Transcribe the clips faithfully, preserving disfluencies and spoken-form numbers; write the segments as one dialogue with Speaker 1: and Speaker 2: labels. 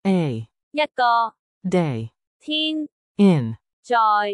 Speaker 1: A
Speaker 2: 一個
Speaker 1: day
Speaker 2: 天
Speaker 1: in
Speaker 2: 在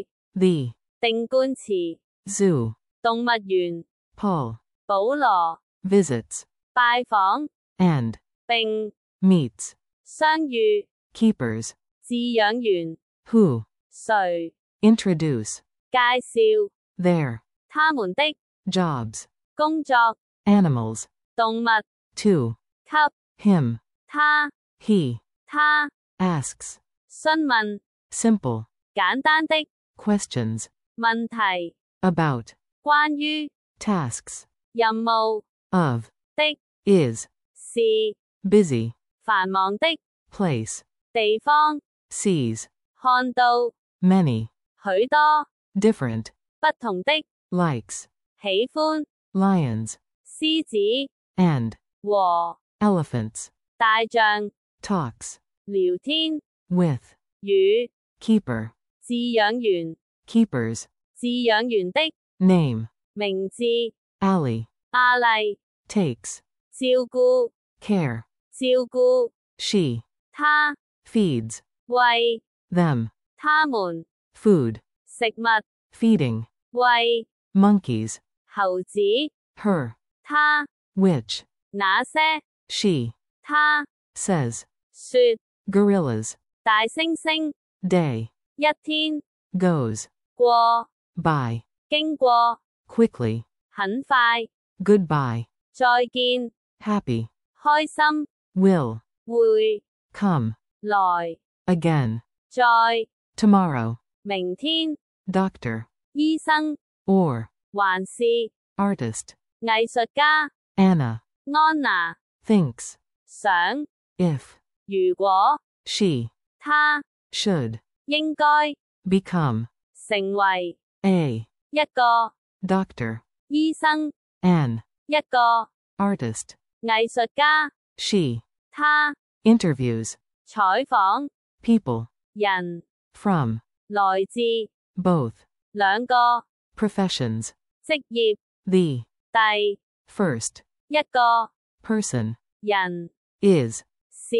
Speaker 1: the
Speaker 2: 定冠詞
Speaker 1: zoo
Speaker 2: 動物園
Speaker 1: Paul
Speaker 2: 保羅
Speaker 1: visits
Speaker 2: 拜訪
Speaker 1: and
Speaker 2: 並
Speaker 1: meets
Speaker 2: 相遇
Speaker 1: keepers
Speaker 2: 飼養員
Speaker 1: who
Speaker 2: 誰
Speaker 1: introduce
Speaker 2: 介紹
Speaker 1: their
Speaker 2: 他們的
Speaker 1: jobs
Speaker 2: 工作
Speaker 1: animals
Speaker 2: 動物
Speaker 1: to
Speaker 2: 給
Speaker 1: him
Speaker 2: 他
Speaker 1: he
Speaker 2: 他
Speaker 1: asks
Speaker 2: 詢問
Speaker 1: simple
Speaker 2: 簡單的
Speaker 1: questions
Speaker 2: 問題
Speaker 1: about
Speaker 2: 關於
Speaker 1: tasks
Speaker 2: 任務
Speaker 1: of
Speaker 2: 的
Speaker 1: is
Speaker 2: 是
Speaker 1: busy
Speaker 2: 繁忙的
Speaker 1: place
Speaker 2: 地方
Speaker 1: sees
Speaker 2: 看到
Speaker 1: many
Speaker 2: 許多
Speaker 1: different
Speaker 2: 不同的
Speaker 1: likes
Speaker 2: 喜歡
Speaker 1: lions
Speaker 2: 獅子
Speaker 1: and
Speaker 2: 和
Speaker 1: elephants
Speaker 2: 大象
Speaker 1: talks
Speaker 2: 聊天
Speaker 1: with
Speaker 2: 與
Speaker 1: keeper
Speaker 2: 飼養員
Speaker 1: keepers
Speaker 2: 飼養員的
Speaker 1: name
Speaker 2: 名字
Speaker 1: alley
Speaker 2: 阿麗
Speaker 1: takes
Speaker 2: 照顧
Speaker 1: care
Speaker 2: 照顧
Speaker 1: she
Speaker 2: 他
Speaker 1: feeds
Speaker 2: 餵
Speaker 1: them
Speaker 2: 他們
Speaker 1: food
Speaker 2: 食物
Speaker 1: feeding
Speaker 2: 餵
Speaker 1: monkeys
Speaker 2: 猴子
Speaker 1: her
Speaker 2: 他
Speaker 1: which
Speaker 2: 那些
Speaker 1: she
Speaker 2: 他
Speaker 1: says
Speaker 2: 說
Speaker 1: gorillas
Speaker 2: 大猩猩
Speaker 1: day
Speaker 2: 一天
Speaker 1: goes
Speaker 2: 過
Speaker 1: by
Speaker 2: 經過
Speaker 1: quickly
Speaker 2: 很快
Speaker 1: goodbye
Speaker 2: 再見
Speaker 1: happy
Speaker 2: 開心
Speaker 1: will
Speaker 2: 會
Speaker 1: come
Speaker 2: 來
Speaker 1: again
Speaker 2: 再
Speaker 1: tomorrow
Speaker 2: 明天
Speaker 1: doctor
Speaker 2: 醫生
Speaker 1: or
Speaker 2: 還是
Speaker 1: artist
Speaker 2: 藝術家
Speaker 1: Anna
Speaker 2: 安娜
Speaker 1: thinks
Speaker 2: 想
Speaker 1: if
Speaker 2: 如果
Speaker 1: she
Speaker 2: 他
Speaker 1: should
Speaker 2: 應該
Speaker 1: become
Speaker 2: 成為
Speaker 1: a
Speaker 2: 一個
Speaker 1: doctor
Speaker 2: 醫生
Speaker 1: an
Speaker 2: 一個
Speaker 1: artist
Speaker 2: 藝術家
Speaker 1: she
Speaker 2: 他
Speaker 1: interviews
Speaker 2: 採訪
Speaker 1: people
Speaker 2: 人
Speaker 1: from
Speaker 2: 來自
Speaker 1: both
Speaker 2: 兩個
Speaker 1: professions
Speaker 2: 職業
Speaker 1: the
Speaker 2: 第
Speaker 1: first
Speaker 2: 一個
Speaker 1: person
Speaker 2: 人
Speaker 1: is
Speaker 2: 是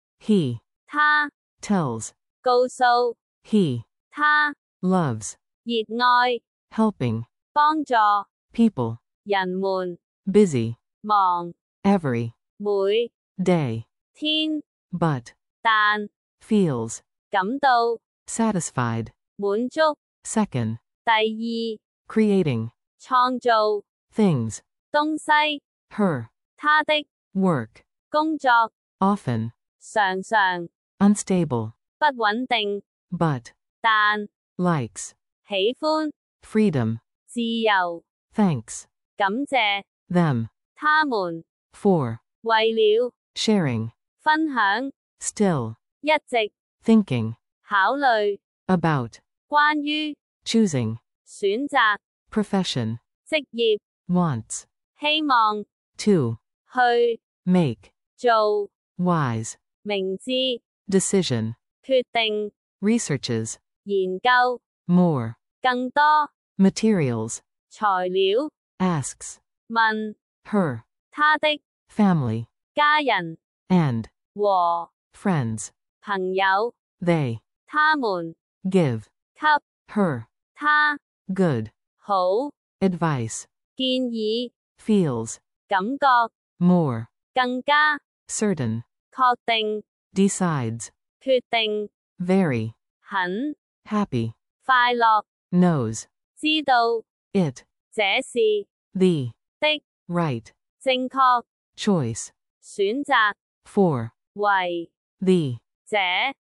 Speaker 1: he
Speaker 2: 他
Speaker 1: tells
Speaker 2: 告訴
Speaker 1: he
Speaker 2: 他
Speaker 1: loves
Speaker 2: 熱愛
Speaker 1: helping
Speaker 2: 幫助
Speaker 1: people
Speaker 2: 人們
Speaker 1: busy
Speaker 2: 忙
Speaker 1: every
Speaker 2: 每
Speaker 1: day
Speaker 2: 天
Speaker 1: but
Speaker 2: 但
Speaker 1: feels
Speaker 2: 感到
Speaker 1: satisfied
Speaker 2: 滿足
Speaker 1: second
Speaker 2: 第二
Speaker 1: creating
Speaker 2: 創造
Speaker 1: things
Speaker 2: 東西
Speaker 1: her
Speaker 2: 他的
Speaker 1: work
Speaker 2: 工作
Speaker 1: often
Speaker 2: 常常
Speaker 1: unstable
Speaker 2: 不穩定
Speaker 1: but
Speaker 2: 但
Speaker 1: likes
Speaker 2: 喜歡
Speaker 1: freedom
Speaker 2: 自由
Speaker 1: thanks
Speaker 2: 感謝
Speaker 1: them
Speaker 2: 他們
Speaker 1: for
Speaker 2: 為了
Speaker 1: sharing
Speaker 2: 分享
Speaker 1: still
Speaker 2: 一直
Speaker 1: thinking
Speaker 2: 考慮
Speaker 1: about
Speaker 2: 關於
Speaker 1: choosing
Speaker 2: 選擇
Speaker 1: profession
Speaker 2: 職業
Speaker 1: wants
Speaker 2: 希望
Speaker 1: to
Speaker 2: 去
Speaker 1: make
Speaker 2: 做
Speaker 1: wise
Speaker 2: 明智
Speaker 1: decision
Speaker 2: 決定
Speaker 1: researches
Speaker 2: 研究
Speaker 1: more
Speaker 2: 更多
Speaker 1: materials
Speaker 2: 材料
Speaker 1: asks
Speaker 2: 問
Speaker 1: her
Speaker 2: 他的
Speaker 1: family
Speaker 2: 家人
Speaker 1: and
Speaker 2: 和
Speaker 1: friends
Speaker 2: 朋友
Speaker 1: they
Speaker 2: 他們
Speaker 1: give
Speaker 2: 給
Speaker 1: her
Speaker 2: 他
Speaker 1: good
Speaker 2: 好
Speaker 1: advice
Speaker 2: 建議
Speaker 1: feels
Speaker 2: 感覺
Speaker 1: more
Speaker 2: 更加
Speaker 1: certain
Speaker 2: 確定
Speaker 1: decides
Speaker 2: 決定
Speaker 1: very
Speaker 2: 很
Speaker 1: happy
Speaker 2: 快樂
Speaker 1: knows
Speaker 2: 知道
Speaker 1: it
Speaker 2: 這是
Speaker 1: the
Speaker 2: 的
Speaker 1: right
Speaker 2: 正確
Speaker 1: choice
Speaker 2: 選擇
Speaker 1: for
Speaker 2: 為
Speaker 1: the
Speaker 2: 這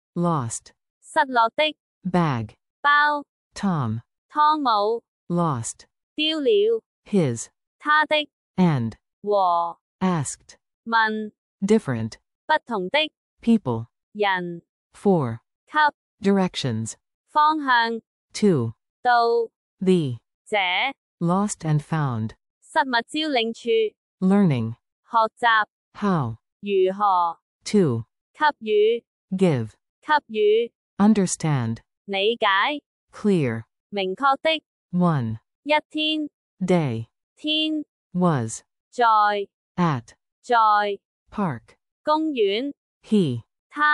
Speaker 1: lost
Speaker 2: 失落的
Speaker 1: bag
Speaker 2: 包
Speaker 1: Tom
Speaker 2: 湯姆
Speaker 1: lost
Speaker 2: 丟了
Speaker 1: his
Speaker 2: 他的
Speaker 1: and
Speaker 2: 和
Speaker 1: asked
Speaker 2: 問不
Speaker 1: different
Speaker 2: 同的
Speaker 1: people
Speaker 2: 人
Speaker 1: for
Speaker 2: 給
Speaker 1: directions
Speaker 2: 方向
Speaker 1: to
Speaker 2: 到
Speaker 1: the
Speaker 2: 這
Speaker 1: lost and found
Speaker 2: 失物招領處
Speaker 1: learning
Speaker 2: 學習
Speaker 1: how
Speaker 2: 如何
Speaker 1: to
Speaker 2: 給予
Speaker 1: give
Speaker 2: 給予
Speaker 1: understand
Speaker 2: 理解
Speaker 1: clear
Speaker 2: 明確的
Speaker 1: one
Speaker 2: 一天
Speaker 1: day
Speaker 2: 天
Speaker 1: was
Speaker 2: 在
Speaker 1: at
Speaker 2: 在
Speaker 1: park
Speaker 2: 公園
Speaker 1: he
Speaker 2: 他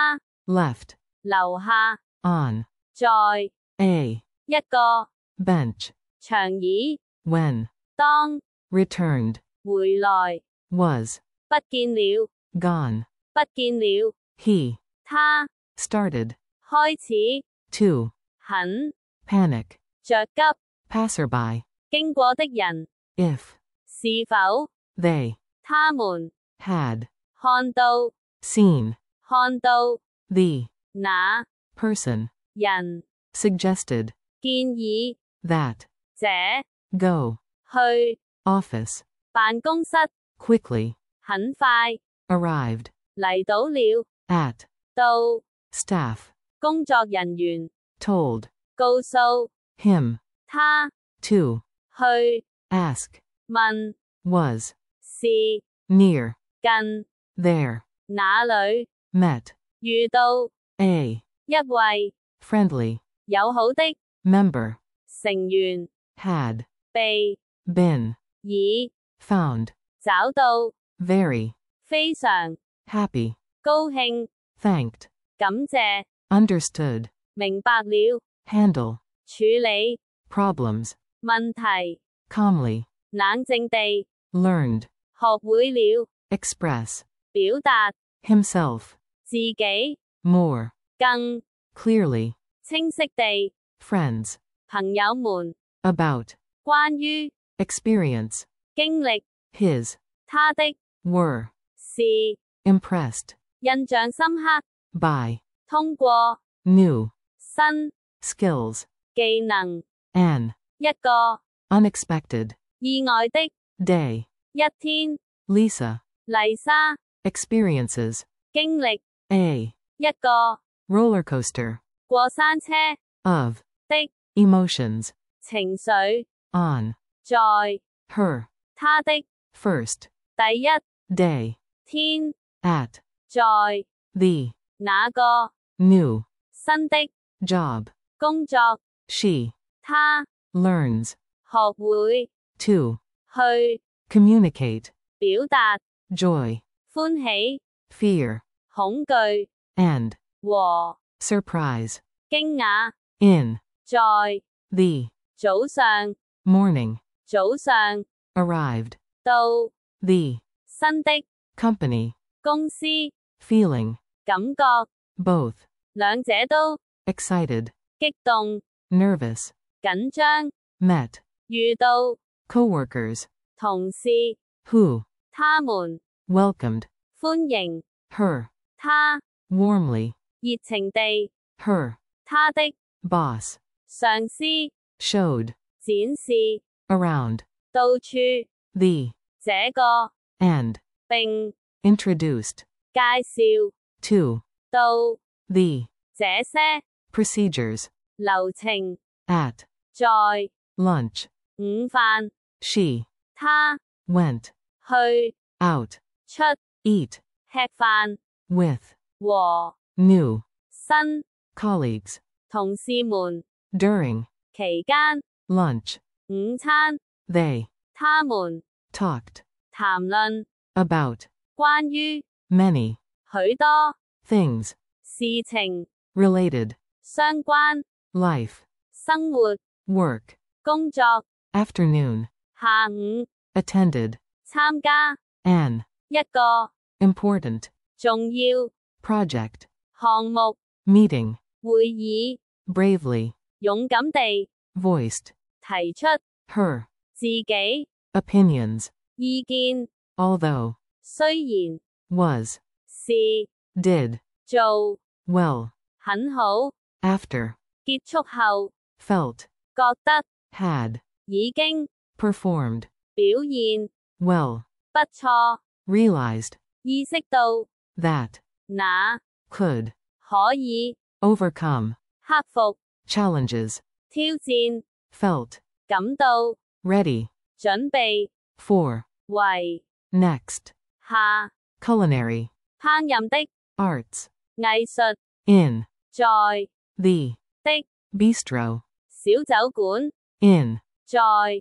Speaker 1: left,
Speaker 2: 留下，
Speaker 1: on,
Speaker 2: 在，
Speaker 1: a,
Speaker 2: 一個，
Speaker 1: bench,
Speaker 2: 長椅，
Speaker 1: when,
Speaker 2: 當，
Speaker 1: returned,
Speaker 2: 回來，
Speaker 1: was,
Speaker 2: 不見了，
Speaker 1: gone,
Speaker 2: 不見了，
Speaker 1: he,
Speaker 2: 他，
Speaker 1: started,
Speaker 2: 開始，
Speaker 1: to,
Speaker 2: 很，
Speaker 1: panic,
Speaker 2: 着急，
Speaker 1: passerby,
Speaker 2: 經過的人，
Speaker 1: if,
Speaker 2: 是否，
Speaker 1: they,
Speaker 2: 他們，
Speaker 1: had,
Speaker 2: 看到，
Speaker 1: seen,
Speaker 2: 看到，
Speaker 1: the,
Speaker 2: 那，
Speaker 1: person,
Speaker 2: 人，
Speaker 1: suggested,
Speaker 2: 建議，
Speaker 1: that,
Speaker 2: 這，
Speaker 1: go,
Speaker 2: 去，
Speaker 1: office,
Speaker 2: 辦公室，
Speaker 1: quickly,
Speaker 2: 很快，
Speaker 1: arrived,
Speaker 2: 嚟到了，
Speaker 1: at,
Speaker 2: 到，
Speaker 1: staff,
Speaker 2: 工作人員，
Speaker 1: told,
Speaker 2: 告訴，
Speaker 1: him,
Speaker 2: 他，
Speaker 1: to,
Speaker 2: 去，
Speaker 1: ask,
Speaker 2: 問，
Speaker 1: was,
Speaker 2: 是，
Speaker 1: near,
Speaker 2: 近，
Speaker 1: there,
Speaker 2: 哪裏，
Speaker 1: met,
Speaker 2: 遇到，
Speaker 1: a,
Speaker 2: 一位，
Speaker 1: friendly,
Speaker 2: 友好的，
Speaker 1: member,
Speaker 2: 成員，
Speaker 1: had,
Speaker 2: 被，
Speaker 1: been,
Speaker 2: 已，
Speaker 1: found,
Speaker 2: 找到，
Speaker 1: very,
Speaker 2: 非常，
Speaker 1: happy,
Speaker 2: 高興，
Speaker 1: thanked,
Speaker 2: 感謝，
Speaker 1: understood,
Speaker 2: 明白了，
Speaker 1: handle,
Speaker 2: 處理，
Speaker 1: problems,
Speaker 2: 問題，
Speaker 1: calmly,
Speaker 2: 冷靜地，
Speaker 1: learned,
Speaker 2: 學會了，
Speaker 1: express,
Speaker 2: 表達，
Speaker 1: himself,
Speaker 2: 自己，
Speaker 1: more,
Speaker 2: 更，
Speaker 1: clearly,
Speaker 2: 清晰地，
Speaker 1: friends,
Speaker 2: 朋友們，
Speaker 1: about,
Speaker 2: 關於，
Speaker 1: experience,
Speaker 2: 經歷，
Speaker 1: his,
Speaker 2: 他的，
Speaker 1: were,
Speaker 2: 是，
Speaker 1: impressed,
Speaker 2: 印象深刻，
Speaker 1: by,
Speaker 2: 通過，
Speaker 1: new,
Speaker 2: 新，
Speaker 1: skills,
Speaker 2: 技能，
Speaker 1: an,
Speaker 2: 一個，
Speaker 1: unexpected,
Speaker 2: 意外的，
Speaker 1: day,
Speaker 2: 一天，
Speaker 1: Lisa,
Speaker 2: 麗莎，
Speaker 1: experiences,
Speaker 2: 經歷，
Speaker 1: a,
Speaker 2: 一個，
Speaker 1: roller coaster,
Speaker 2: 過山車，
Speaker 1: of,
Speaker 2: 的，
Speaker 1: emotions,
Speaker 2: 情緒，
Speaker 1: on,
Speaker 2: 在，
Speaker 1: her,
Speaker 2: 他的，
Speaker 1: first,
Speaker 2: 第一，
Speaker 1: day,
Speaker 2: 天，
Speaker 1: at,
Speaker 2: 在，
Speaker 1: the,
Speaker 2: 那個，
Speaker 1: new,
Speaker 2: 新的，
Speaker 1: job,
Speaker 2: 工作，
Speaker 1: she,
Speaker 2: 他，
Speaker 1: learns,
Speaker 2: 學會，
Speaker 1: to,
Speaker 2: 去，
Speaker 1: communicate,
Speaker 2: 表達，
Speaker 1: joy,
Speaker 2: 歡喜，
Speaker 1: fear,
Speaker 2: 恐懼，
Speaker 1: and,
Speaker 2: 和，
Speaker 1: surprise,
Speaker 2: 驚訝，
Speaker 1: in,
Speaker 2: 在，
Speaker 1: the,
Speaker 2: 早上，
Speaker 1: morning,
Speaker 2: 早上，
Speaker 1: arrived,
Speaker 2: 到，
Speaker 1: the,
Speaker 2: 新的，
Speaker 1: company,
Speaker 2: 公司，
Speaker 1: feeling,
Speaker 2: 感覺，
Speaker 1: both,
Speaker 2: 兩者都，
Speaker 1: excited,
Speaker 2: 激動，
Speaker 1: nervous,
Speaker 2: 緊張，
Speaker 1: met,
Speaker 2: 遇到，
Speaker 1: coworkers,
Speaker 2: 同事，
Speaker 1: who,
Speaker 2: 他們，
Speaker 1: welcomed,
Speaker 2: 歡迎，
Speaker 1: her,
Speaker 2: 他，
Speaker 1: warmly,
Speaker 2: 熱情地，
Speaker 1: her,
Speaker 2: 他的，
Speaker 1: boss,
Speaker 2: 上司，
Speaker 1: showed,
Speaker 2: 展示，
Speaker 1: around,
Speaker 2: 到處，
Speaker 1: the,
Speaker 2: 這個，
Speaker 1: and,
Speaker 2: 並，
Speaker 1: introduced,
Speaker 2: 介紹，
Speaker 1: to,
Speaker 2: 到，
Speaker 1: the,
Speaker 2: 這些，
Speaker 1: procedures,
Speaker 2: 流程，
Speaker 1: at,
Speaker 2: 在，
Speaker 1: lunch,
Speaker 2: 午飯，
Speaker 1: she,
Speaker 2: 他，
Speaker 1: went,
Speaker 2: 去，
Speaker 1: out,
Speaker 2: 出，
Speaker 1: eat,
Speaker 2: 吃飯，
Speaker 1: with,
Speaker 2: 和，
Speaker 1: new,
Speaker 2: 新，
Speaker 1: colleagues,
Speaker 2: 同事們，
Speaker 1: during,
Speaker 2: 期間，
Speaker 1: lunch,
Speaker 2: 午餐，
Speaker 1: they,
Speaker 2: 他們，
Speaker 1: talked,
Speaker 2: 談論，
Speaker 1: about,
Speaker 2: 關於，
Speaker 1: many,
Speaker 2: 許多，
Speaker 1: things,
Speaker 2: 事情，
Speaker 1: related,
Speaker 2: 相關，
Speaker 1: life,
Speaker 2: 生活，
Speaker 1: work,
Speaker 2: 工作，
Speaker 1: afternoon,
Speaker 2: 下午，
Speaker 1: attended,
Speaker 2: 參加，
Speaker 1: an,
Speaker 2: 一個，
Speaker 1: important,
Speaker 2: 重要，
Speaker 1: project,
Speaker 2: 項目，
Speaker 1: meeting,
Speaker 2: 會議，
Speaker 1: bravely,
Speaker 2: 勇敢地，
Speaker 1: voiced,
Speaker 2: 提出，
Speaker 1: her,
Speaker 2: 自己，
Speaker 1: opinions,
Speaker 2: 意見，
Speaker 1: although,
Speaker 2: 雖然，
Speaker 1: was,
Speaker 2: 是，
Speaker 1: did,
Speaker 2: 做，
Speaker 1: well,
Speaker 2: 很好，
Speaker 1: after,
Speaker 2: 結束後，
Speaker 1: felt,
Speaker 2: 覺得，
Speaker 1: had,
Speaker 2: 已經，
Speaker 1: performed,
Speaker 2: 表現，
Speaker 1: well,
Speaker 2: 不錯，
Speaker 1: realized,
Speaker 2: 意識到，
Speaker 1: that,
Speaker 2: 那，
Speaker 1: could,
Speaker 2: 可以，
Speaker 1: overcome,
Speaker 2: 克服，
Speaker 1: challenges,
Speaker 2: 挑戰，
Speaker 1: felt,
Speaker 2: 感到，
Speaker 1: ready,
Speaker 2: 準備，
Speaker 1: for,
Speaker 2: 為，
Speaker 1: next,
Speaker 2: 下，
Speaker 1: culinary,
Speaker 2: 烹飪的，
Speaker 1: arts,
Speaker 2: 藝術，
Speaker 1: in,
Speaker 2: 在，
Speaker 1: the,
Speaker 2: 的，
Speaker 1: bistro,
Speaker 2: 小酒館，
Speaker 1: in,
Speaker 2: 在，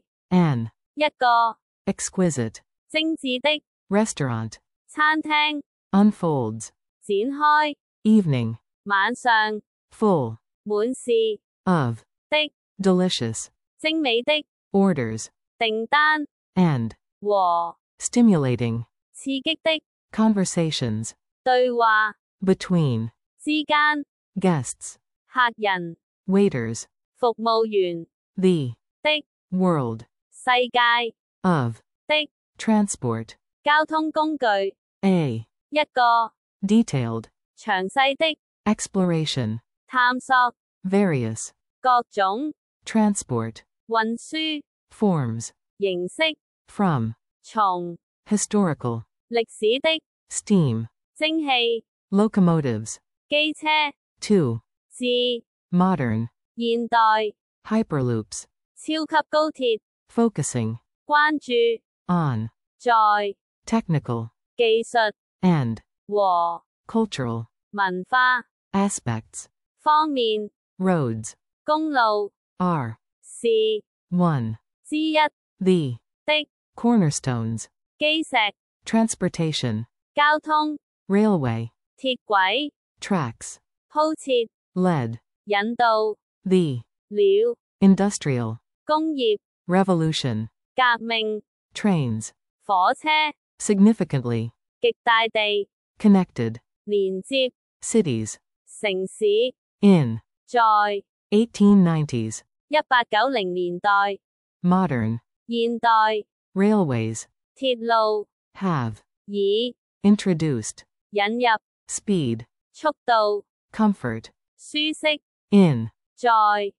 Speaker 1: an,
Speaker 2: 一個，
Speaker 1: exquisite,
Speaker 2: 精緻的，
Speaker 1: restaurant,
Speaker 2: 餐廳，
Speaker 1: unfolds,
Speaker 2: 展開，
Speaker 1: evening,
Speaker 2: 晚上
Speaker 1: full,
Speaker 2: 滿是
Speaker 1: of,
Speaker 2: 的
Speaker 1: delicious,
Speaker 2: 精美的
Speaker 1: orders,
Speaker 2: 訂單
Speaker 1: and,
Speaker 2: 和
Speaker 1: stimulating,
Speaker 2: 刺激的
Speaker 1: conversations,
Speaker 2: 對話
Speaker 1: between,
Speaker 2: 之間
Speaker 1: guests,
Speaker 2: 客人
Speaker 1: waiters,
Speaker 2: 服務員
Speaker 1: the,
Speaker 2: 的
Speaker 1: world,
Speaker 2: 世界
Speaker 1: of,
Speaker 2: 的
Speaker 1: transport,
Speaker 2: 交通工具
Speaker 1: a,
Speaker 2: 一個
Speaker 1: detailed,
Speaker 2: 詳細的
Speaker 1: exploration,
Speaker 2: 探索
Speaker 1: various,
Speaker 2: 各種
Speaker 1: transport,
Speaker 2: 運輸
Speaker 1: forms,
Speaker 2: 形式
Speaker 1: from,
Speaker 2: 從
Speaker 1: historical,
Speaker 2: 歷史的
Speaker 1: steam,
Speaker 2: 蒸汽
Speaker 1: locomotives,
Speaker 2: 機車
Speaker 1: to,
Speaker 2: 至
Speaker 1: modern,
Speaker 2: 現代
Speaker 1: hyperloops,
Speaker 2: 超級高鐵
Speaker 1: focusing,
Speaker 2: 關注
Speaker 1: on,
Speaker 2: 在
Speaker 1: technical,
Speaker 2: 技術
Speaker 1: and,
Speaker 2: 和
Speaker 1: cultural,
Speaker 2: 文化
Speaker 1: aspects,
Speaker 2: 方面
Speaker 1: roads,
Speaker 2: 公路
Speaker 1: are,
Speaker 2: 是
Speaker 1: one,
Speaker 2: 之一
Speaker 1: the,
Speaker 2: 的
Speaker 1: cornerstones,
Speaker 2: 基石
Speaker 1: transportation,
Speaker 2: 交通
Speaker 1: railway,
Speaker 2: 鐵軌
Speaker 1: tracks,
Speaker 2: 鋪設
Speaker 1: led,
Speaker 2: 引導
Speaker 1: the,
Speaker 2: 了
Speaker 1: industrial,
Speaker 2: 工業
Speaker 1: revolution,
Speaker 2: 革命
Speaker 1: trains,
Speaker 2: 火車
Speaker 1: significantly,
Speaker 2: 極大地
Speaker 1: connected,
Speaker 2: 連接
Speaker 1: cities,
Speaker 2: 城市
Speaker 1: in,
Speaker 2: 在
Speaker 1: eighteen nineties,
Speaker 2: 一八九零年代
Speaker 1: modern,
Speaker 2: 現代
Speaker 1: railways,
Speaker 2: 鐵路
Speaker 1: have,
Speaker 2: 以
Speaker 1: introduced,
Speaker 2: 引入
Speaker 1: speed,
Speaker 2: 速度
Speaker 1: comfort,
Speaker 2: 舒適
Speaker 1: in,
Speaker 2: 在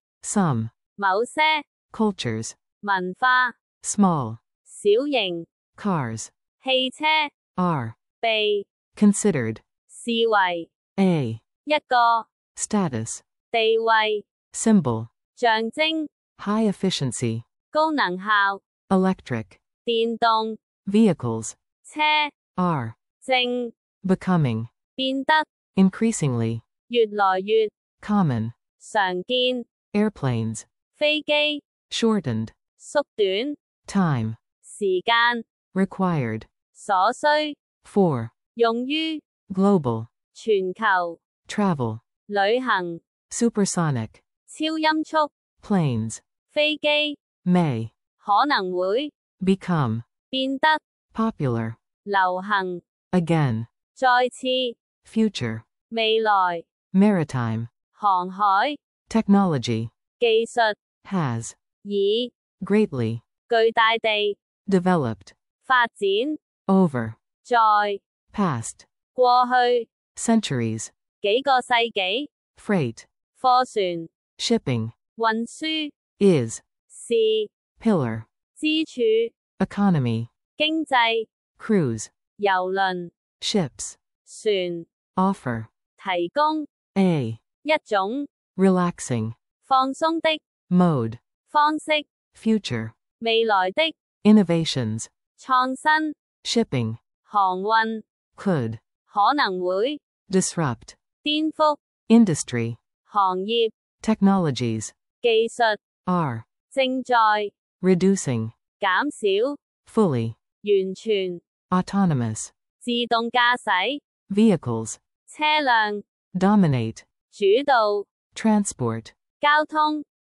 Speaker 1: some,
Speaker 2: 某些
Speaker 1: cultures,
Speaker 2: 文化
Speaker 1: small,
Speaker 2: 小型
Speaker 1: cars,
Speaker 2: 汽車
Speaker 1: are,
Speaker 2: 被
Speaker 1: considered,
Speaker 2: 視為
Speaker 1: a,
Speaker 2: 一個
Speaker 1: status,
Speaker 2: 地位
Speaker 1: symbol,
Speaker 2: 象徵
Speaker 1: high efficiency,
Speaker 2: 高能效
Speaker 1: electric,
Speaker 2: 電動
Speaker 1: vehicles,
Speaker 2: 車
Speaker 1: are,
Speaker 2: 正
Speaker 1: becoming,
Speaker 2: 變得
Speaker 1: increasingly,
Speaker 2: 越來越
Speaker 1: common,
Speaker 2: 常見
Speaker 1: airplanes,
Speaker 2: 飛機
Speaker 1: shortened,
Speaker 2: 縮短
Speaker 1: time,
Speaker 2: 時間
Speaker 1: required,
Speaker 2: 所需
Speaker 1: for,
Speaker 2: 用於
Speaker 1: global,
Speaker 2: 全球
Speaker 1: travel,
Speaker 2: 旅行
Speaker 1: supersonic,
Speaker 2: 超音速
Speaker 1: planes,
Speaker 2: 飛機
Speaker 1: may,
Speaker 2: 可能會
Speaker 1: become,
Speaker 2: 變得
Speaker 1: popular,
Speaker 2: 流行
Speaker 1: again,
Speaker 2: 再次
Speaker 1: future,
Speaker 2: 未來
Speaker 1: maritime,
Speaker 2: 航海
Speaker 1: technology,
Speaker 2: 技術
Speaker 1: has,
Speaker 2: 以
Speaker 1: greatly,
Speaker 2: 巨大地
Speaker 1: developed,
Speaker 2: 發展
Speaker 1: over,
Speaker 2: 在
Speaker 1: past,
Speaker 2: 過去
Speaker 1: centuries,
Speaker 2: 幾個世紀
Speaker 1: freight,
Speaker 2: 貨船
Speaker 1: shipping,
Speaker 2: 運輸
Speaker 1: is,
Speaker 2: 是
Speaker 1: pillar,
Speaker 2: 支柱
Speaker 1: economy,
Speaker 2: 經濟
Speaker 1: cruise,
Speaker 2: 郵輪
Speaker 1: ships,
Speaker 2: 船
Speaker 1: offer,
Speaker 2: 提供
Speaker 1: a,
Speaker 2: 一種
Speaker 1: relaxing,
Speaker 2: 放鬆的
Speaker 1: mode,
Speaker 2: 方式
Speaker 1: future,
Speaker 2: 未來的
Speaker 1: innovations,
Speaker 2: 創新
Speaker 1: shipping,
Speaker 2: 航運
Speaker 1: could,
Speaker 2: 可能會
Speaker 1: disrupt,
Speaker 2: 顛覆
Speaker 1: industry,
Speaker 2: 行業
Speaker 1: technologies,
Speaker 2: 技術
Speaker 1: are,
Speaker 2: 正在
Speaker 1: reducing,
Speaker 2: 減少
Speaker 1: fully,
Speaker 2: 完全
Speaker 1: autonomous,
Speaker 2: 自動駕駛
Speaker 1: vehicles,
Speaker 2: 車輛
Speaker 1: dominate,
Speaker 2: 主導
Speaker 1: transport,
Speaker 2: 交通